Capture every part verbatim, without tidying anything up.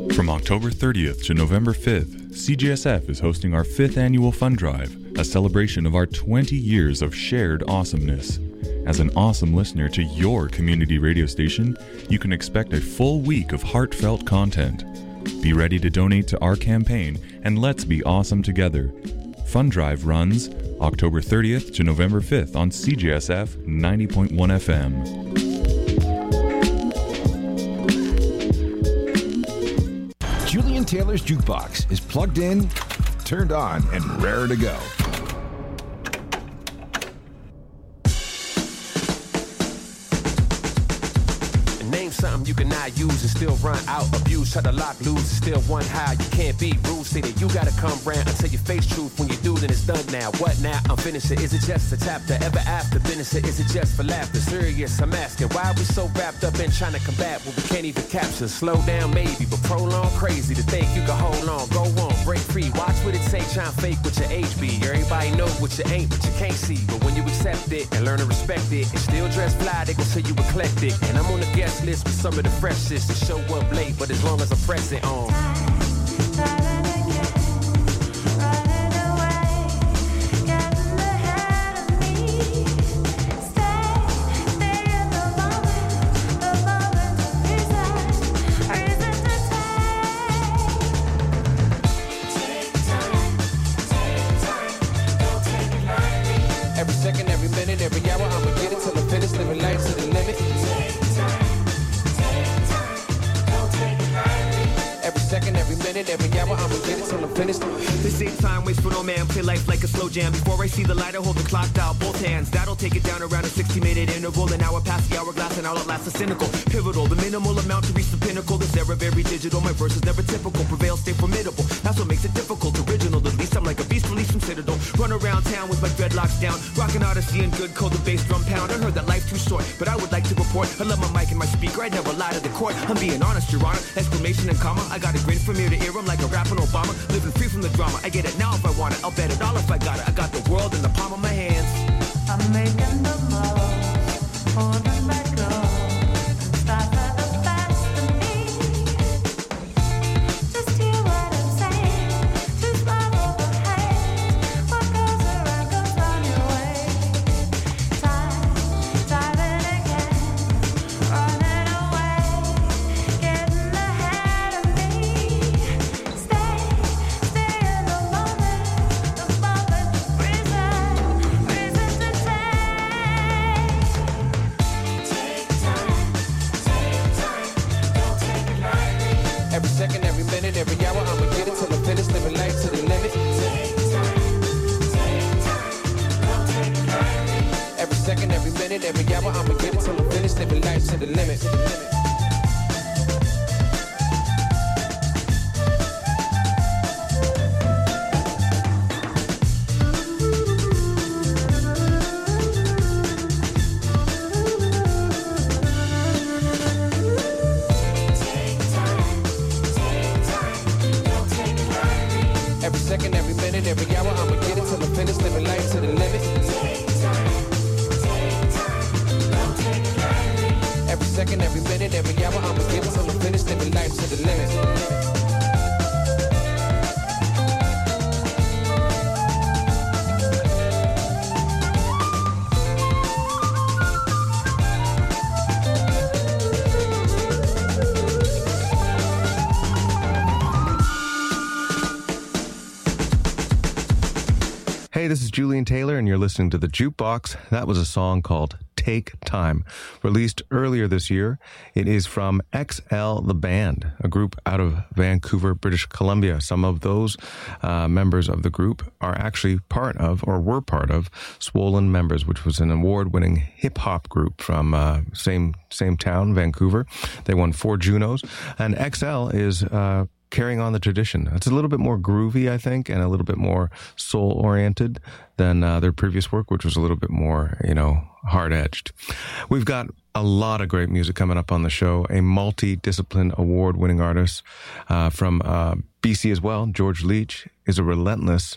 From October thirtieth to November fifth, C J S F is hosting our fifth annual Fund Drive, a celebration of our twenty years of shared awesomeness. As an awesome listener to your community radio station, you can expect a full week of heartfelt content. Be ready to donate to our campaign, and let's be awesome together. Fund Drive runs October thirtieth to November fifth on C J S F ninety point one F M. Julian Taylor's Jukebox is plugged in, turned on, and raring to go. Name something you cannot use and still run out. Abuse, try to lock loose and still one high. You can't be rude, say that you gotta come round until you face truth. When you do, then it's done now. What now? I'm finished it. Is it just a chapter? Ever after finish it? Is it just for laughter? Serious, I'm asking. Why are we so wrapped up in trying to combat what we can't even capture? Slow down maybe, but prolong crazy to think you can hold on. Go on, break free. Watch what it say, try and fake what your age be. Everybody know what you ain't, but you can't see. But when you accept it and learn to respect it and still dress fly, they gon' say you eclectic. And I'm on the guest list with some of the freshest to show up late, but as long as I press it on. Every second, every minute, every hour, I'ma get it till I'm finished, living life to the limit. Every second, every minute, every hour, I'ma get it till I'm finished. This ain't time waste for no man, play life like a slow jam. Before I see the light, I hold the clock dial, both hands. That'll take it down around a sixty minute interval. An hour past the hourglass and I'll outlast the cynical. Pivotal, the minimal amount to reach the pinnacle. This era very digital, my verse is never typical. Prevail, stay formidable, that's what makes it difficult. Original, at least I'm like a beast released from Citadel. Run around town with my dreadlocks down, rockin' Odyssey and good cold, the bass drum pound. I heard that life's too short, but I would like to report I love my mic and my speaker, I'd never lie to the court. I'm being honest, your honor, exclamation and comma. I got a grin from ear to ear, I'm like a rapping Obama. Living free from the drama, I get it now if I want it. I'll bet it all if I got it. I got the world in the palm of my hands. I'm making the most, holding back up. Stop at the best of me. Just hear what I'm saying. Just love overhead. What goes around goes on your way. Time, diving again, running away, getting ahead of me. Stay, stay in the moment, the moment, reason, reason to take. Take time, take time, don't take it lightly. Every second, every minute, every hour, I'ma get it till I'm finished, living life to the limit. Take time, take time, don't take it lightly. Every second, every minute, every hour, I'ma get it till I'm finished, living life to the limit. Take time, take time, don't take it lightly. Every second, every minute, every hour, I'ma get it till I'm finished, living life to the limit. Take time, take time, don't take it lightly. Every second, every minute, every hour, I'ma get it till I'm finished, living life to the limit. Hey, this is Julian Taylor, and you're listening to The Jukebox. That was a song called Take Time, released earlier this year. It is from X L The Band, a group out of Vancouver, British Columbia. Some of those uh, members of the group are actually part of, or were part of, Swollen Members, which was an award-winning hip-hop group from uh, same same town, Vancouver. They won four Junos, and X L is Uh, carrying on the tradition. It's a little bit more groovy, I think, and a little bit more soul-oriented than uh, their previous work, which was a little bit more, you know, hard-edged. We've got a lot of great music coming up on the show. A multi-discipline award-winning artist uh, from uh, B C as well, George Leach, is a relentless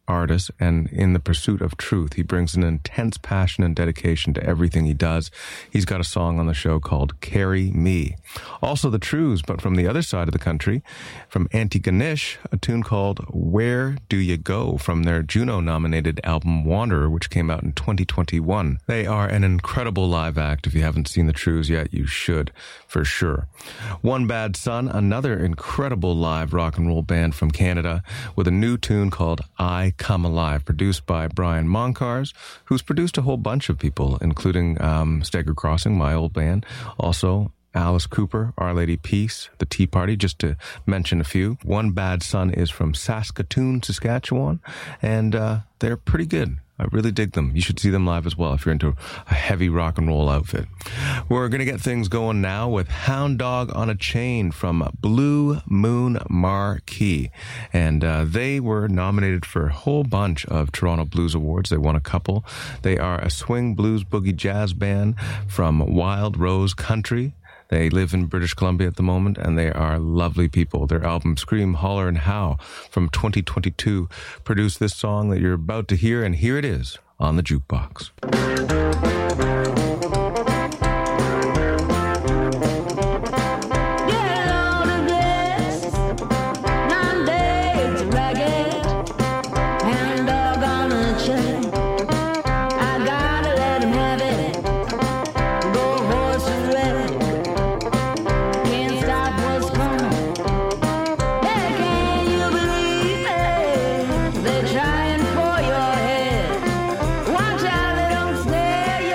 artist, and in the pursuit of truth, he brings an intense passion and dedication to everything he does. He's got a song on the show called Carry Me. Also the Trues, but from the other side of the country, from Auntie Ganesh, a tune called Where Do You Go from their Juno-nominated album Wanderer, which came out in twenty twenty-one. They are an incredible live act. If you haven't seen the Trues yet, you should, for sure. One Bad Son, another incredible live rock and roll band from Canada, with a new tune called I Come Alive, produced by Brian Moncars, who's produced a whole bunch of people, including um, Stagger Crossing, my old band, also Alice Cooper, Our Lady Peace, The Tea Party, just to mention a few. One Bad Son is from Saskatoon, Saskatchewan, and uh, they're pretty good. I really dig them. You should see them live as well if you're into a heavy rock and roll outfit. We're going to get things going now with Hound Dog on a Chain from Blue Moon Marquee. And uh, they were nominated for a whole bunch of Toronto Blues Awards. They won a couple. They are a swing blues boogie jazz band from Wild Rose Country. They live in British Columbia at the moment, and they are lovely people. Their album Scream, Holler, and Howl from twenty twenty-two produced this song that you're about to hear, and here it is on the Jukebox. Trying for your head. Watch out, they don't snare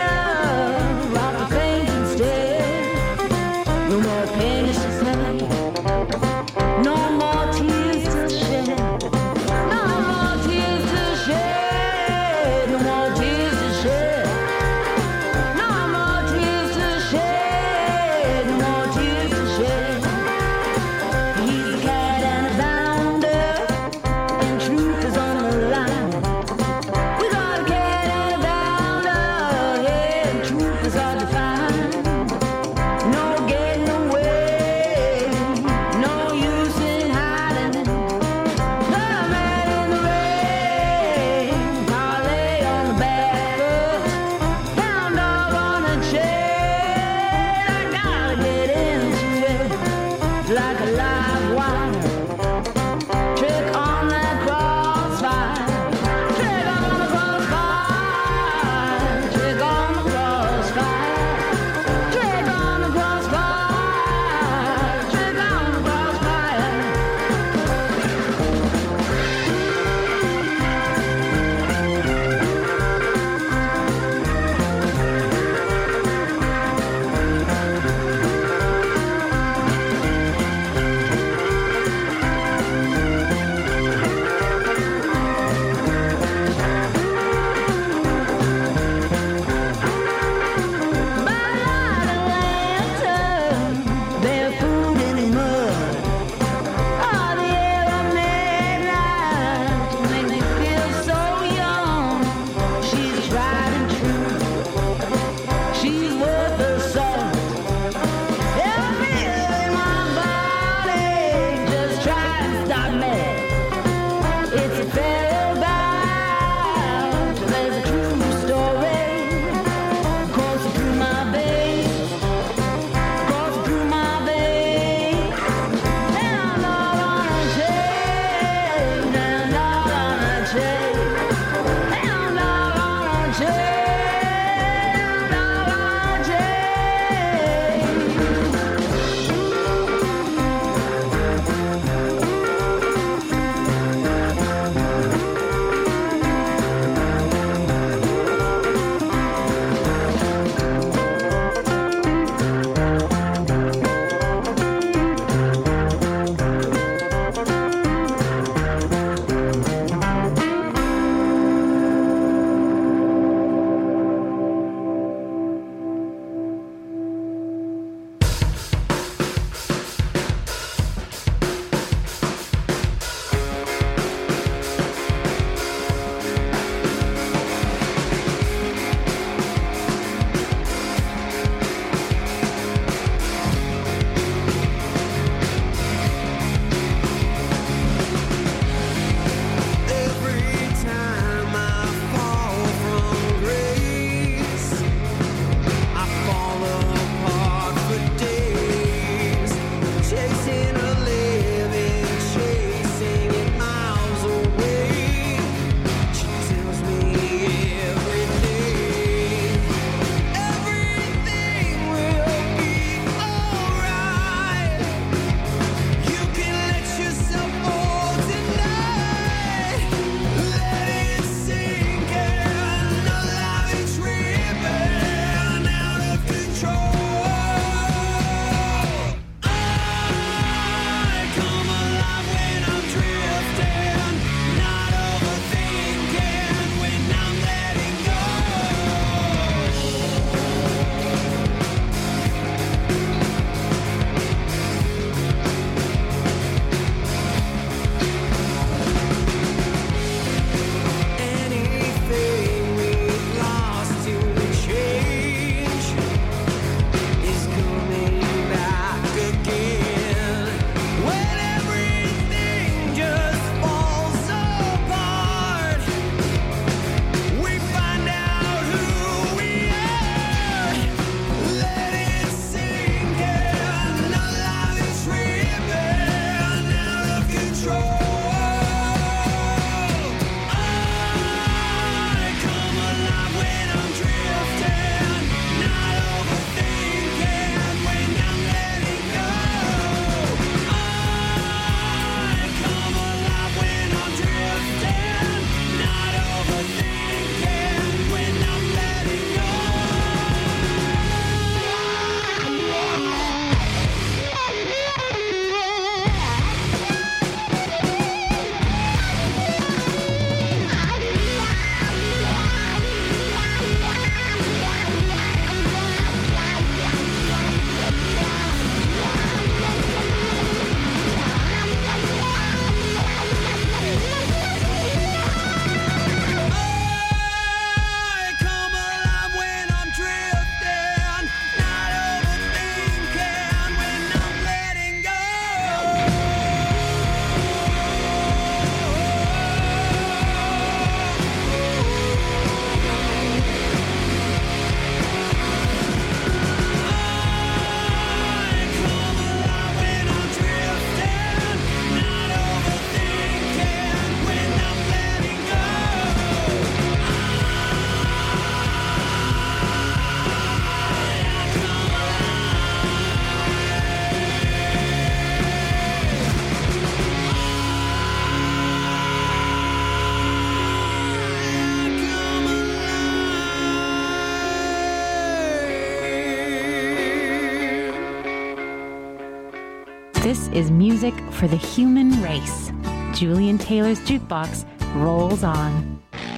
This is music for the human race. Julian Taylor's Jukebox rolls on.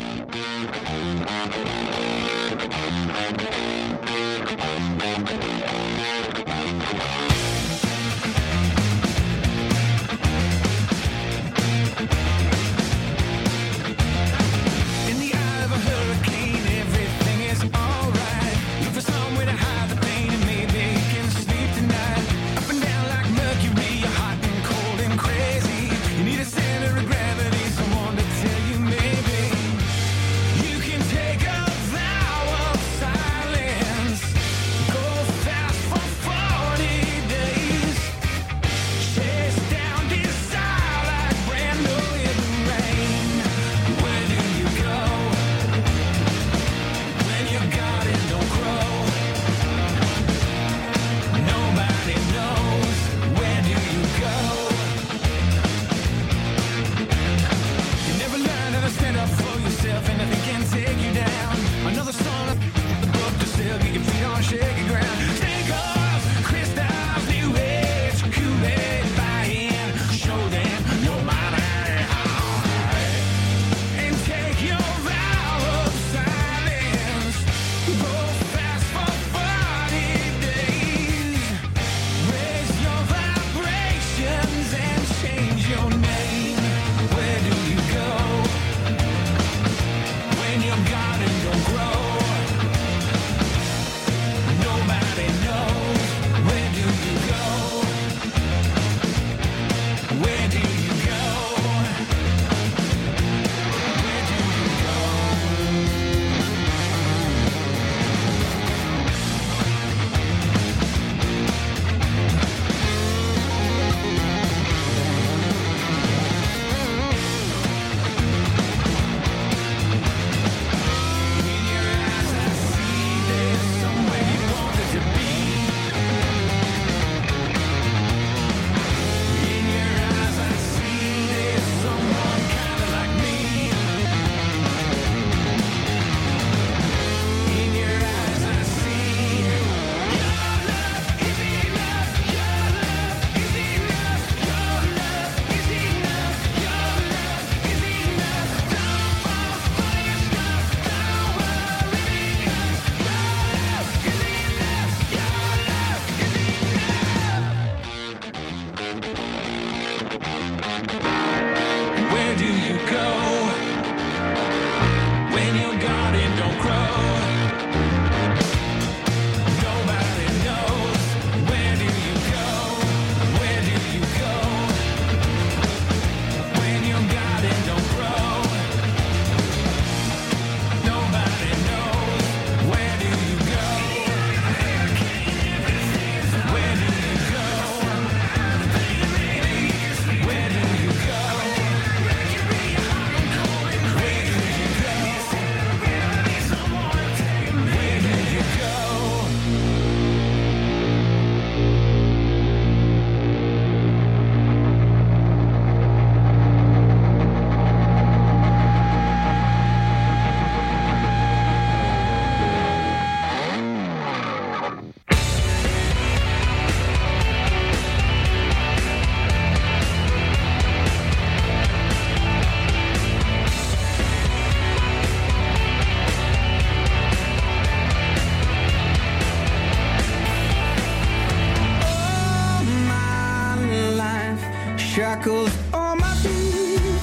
shackles on my feet.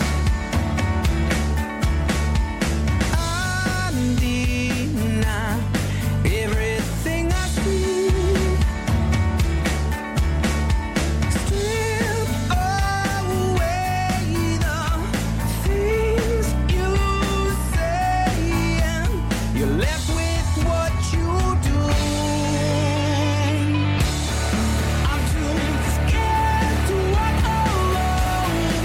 I deny everything I see. Strip away the things you say, and you're left with what you do. I'm too scared to walk alone.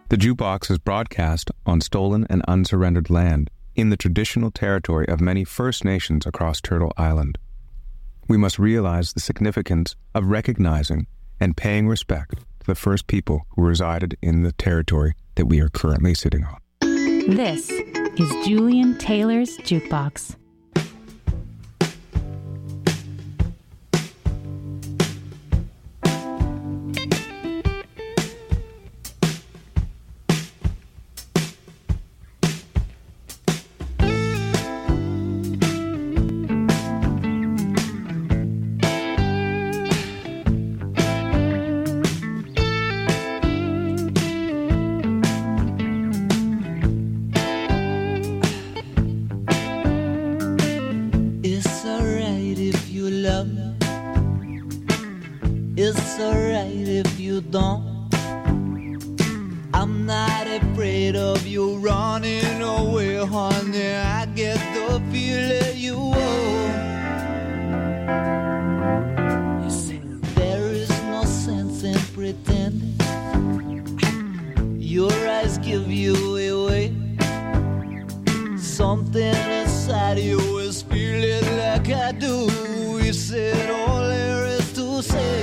The Jukebox is broadcast on stolen and unsurrendered land in the traditional territory of many First Nations across Turtle Island. We must realize the significance of recognizing and paying respect to the first people who resided in the territory that we are currently sitting on. This is Julian Taylor's Jukebox. It's alright if you love me. It's alright if you don't. I'm not afraid of you running away, honey. I get the feeling you owe. You see, there is no sense in pretending. Your eyes give you away. Something inside you is feeling like I do. You said all there is to say.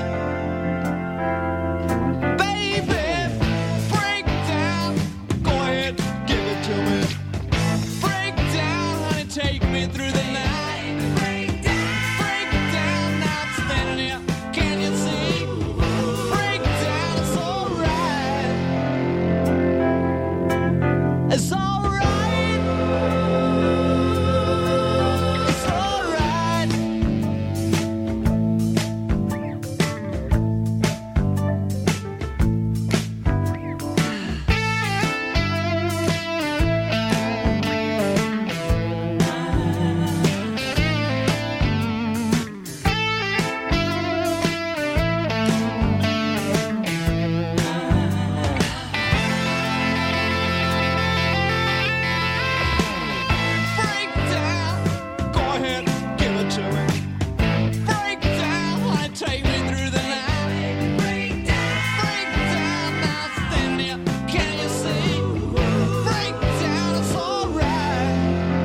Baby, break down. Go ahead, give it to me. Break down, honey, take me through the night. Break down, break down. Now I'm standing here, can you see? Break down, it's alright. It's alright. It's alright. Break down. Go ahead, give it to me. Break down, honey, take me through the night. Break down, break down. Now I'm standing here, can you see? Break down, it's alright.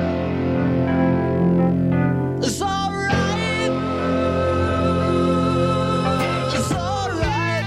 It's alright. It's alright.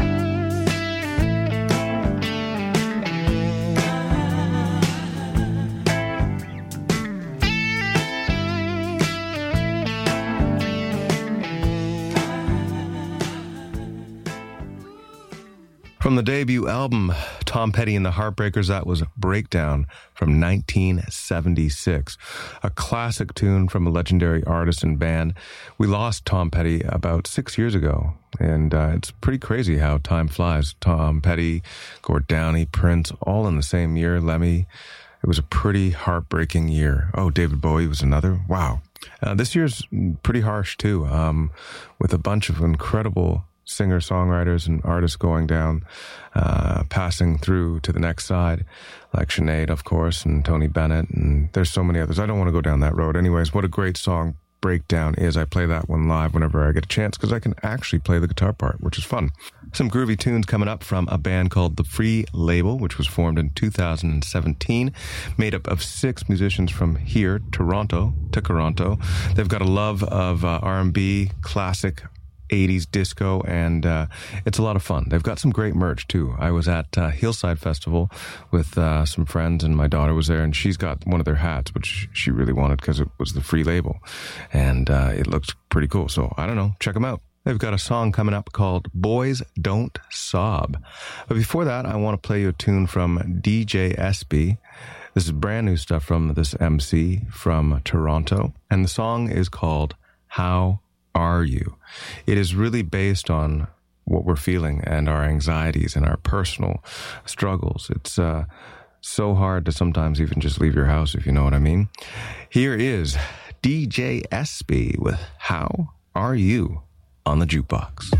From the debut album, Tom Petty and the Heartbreakers, that was Breakdown from nineteen seventy-six. A classic tune from a legendary artist and band. We lost Tom Petty about six years ago, and uh, it's pretty crazy how time flies. Tom Petty, Gord Downie, Prince, all in the same year, Lemmy. It was a pretty heartbreaking year. Oh, David Bowie was another. Wow. Uh, this year's pretty harsh, too, um, with a bunch of incredible singer-songwriters and artists going down, uh, passing through to the next side, like Sinead, of course, and Tony Bennett, and there's so many others. I don't want to go down that road. Anyways, what a great song Breakdown is. I play that one live whenever I get a chance because I can actually play the guitar part, which is fun. Some groovy tunes coming up from a band called The Free Label, which was formed in two thousand seventeen, made up of six musicians from here, Toronto, to Toronto. They've got a love of uh, R and B, classic eighties disco, and uh, it's a lot of fun. They've got some great merch, too. I was at uh, Hillside Festival with uh, some friends, and my daughter was there, and she's got one of their hats, which she really wanted because it was the Free Label, and uh, it looked pretty cool. So, I don't know. Check them out. They've got a song coming up called Boys Don't Sob. But before that, I want to play you a tune from D J S B. This is brand new stuff from this M C from Toronto, and the song is called How Are You? It is really based on what we're feeling and our anxieties and our personal struggles. It's uh, so hard to sometimes even just leave your house, if you know what I mean. Here is D J S B with How Are You on the Jukebox.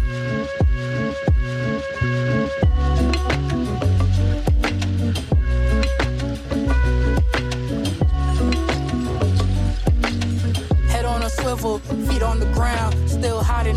Head on a swivel, feet on the ground, still hiding in the bush.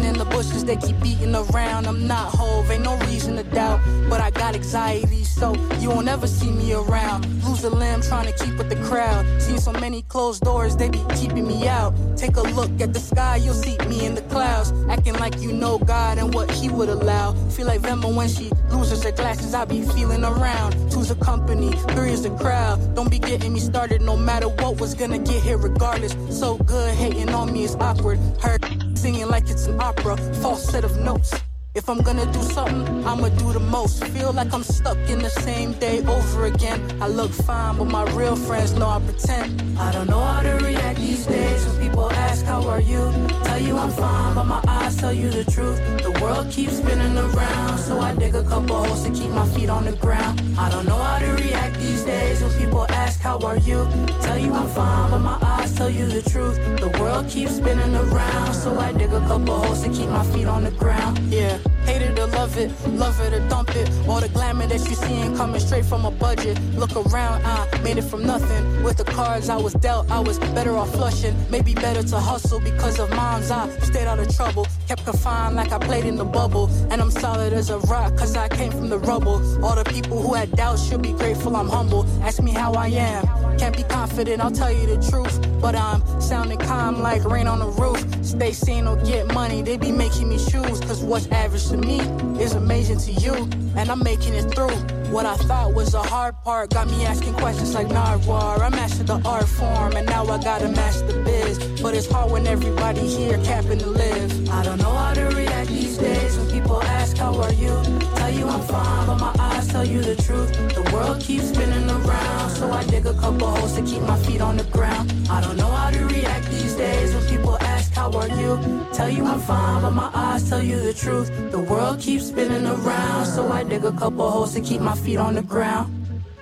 voices they keep beating around. I'm not Hove, ain't no reason to doubt. But I got anxiety, so you won't ever see me around. Lose a limb trying to keep with the crowd. Seen so many closed doors, they be keeping me out. Take a look at the sky, you'll see me in the clouds. Acting like you know God and what he would allow. Feel like Vemma when she loses her glasses, I be feeling around. Two's a company, three is the crowd. Don't be getting me started, no matter what was gonna get here regardless. So good, hating on me is awkward. Heard singing like it's an opera, false set of notes. If I'm gonna do something, I'ma do the most. Feel like I'm stuck in the same day over again. I look fine, but my real friends know I pretend. I don't know how to react these days when people ask how are you. Tell you I'm fine, but my eyes tell you the truth. The world keeps spinning around, so I dig a couple holes to keep my feet on the ground. I don't know how to react these days when people ask how are you. Tell you I'm fine, but my eyes tell you the truth. The world keeps spinning around, so I dig a couple holes to keep my feet on the ground. Yeah. Hate it or love it, love it or dump it. All the glamour that you seeing coming straight from a budget. Look around, I made it from nothing. With the cards I was dealt, I was better off flushing. Maybe better to hustle because of moms, I stayed out of trouble. Kept confined like I played in the bubble. And I'm solid as a rock cause I came from the rubble. All the people who had doubts should be grateful I'm humble. Ask me how I am, can't be confident, I'll tell you the truth. But I'm sounding calm like rain on the roof. Stay sane or get money, they be making me choose. Cause what's average to me is amazing to you. And I'm making it through. What I thought was a hard part got me asking questions like Nardwar. I mastered the art form and now I gotta master the biz. But it's hard when everybody here capping to live. I don't know how to react these days when people ask how are you. Tell you I'm fine, but my eyes tell you the truth. The world keeps spinning around, so I dig a couple holes to keep my feet on the ground. I don't know how to react these days when people ask how are you. Tell you I'm fine, but my eyes tell you the truth. The world keeps spinning around, so I dig a couple holes to keep my feet on the ground.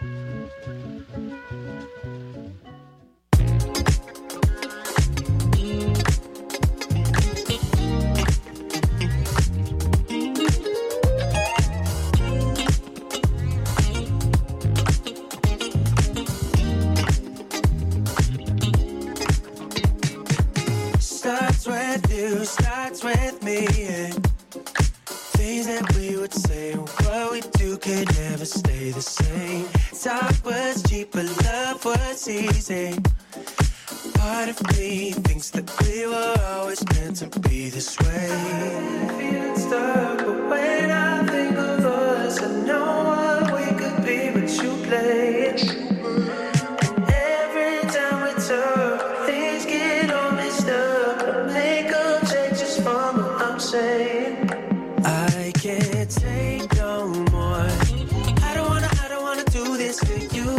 Starts with you, starts with me, yeah. Things that we would say, what we do could never stay the same. Talk was cheap, but love was easy. Part of me thinks that we were always meant to be this way. I'm feeling stuck, but when I think of us, I know what we could be, but you play it. And every time we talk, things get all messed up. Makeup changes from what I'm saying. I can't take no more. I don't wanna, I don't wanna do this to you.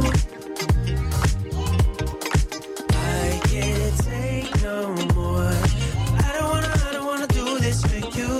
I can't take no more. I don't wanna, I don't wanna do this to you.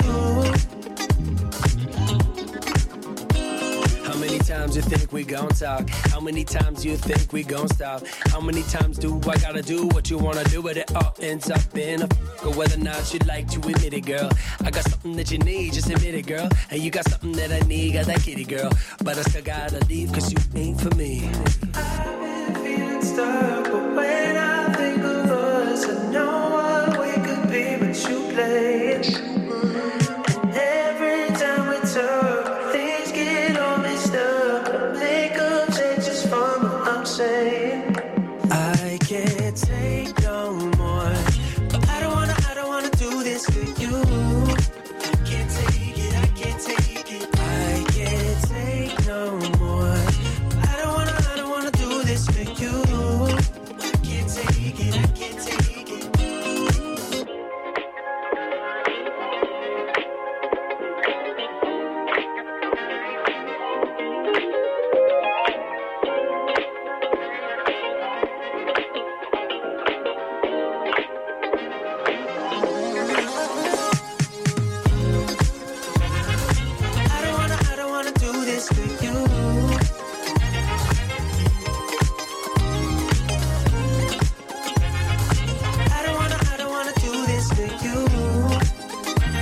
How many times you think we gon' talk? How many times you think we gon' stop? How many times do I gotta do what you wanna do? But it all ends up in a f***. Or whether or not you'd like to admit it, girl. I got something that you need, just admit it, girl. And you got something that I need, got that kitty, girl. But I still gotta leave, cause you ain't for me. I've been feeling stuck, but when I think of us, I know what we could be, but you play it. And every time we talk, things get all messed up. Makeup changes from what I'm saying. I can't take no more. But I don't wanna, I don't wanna do this to you.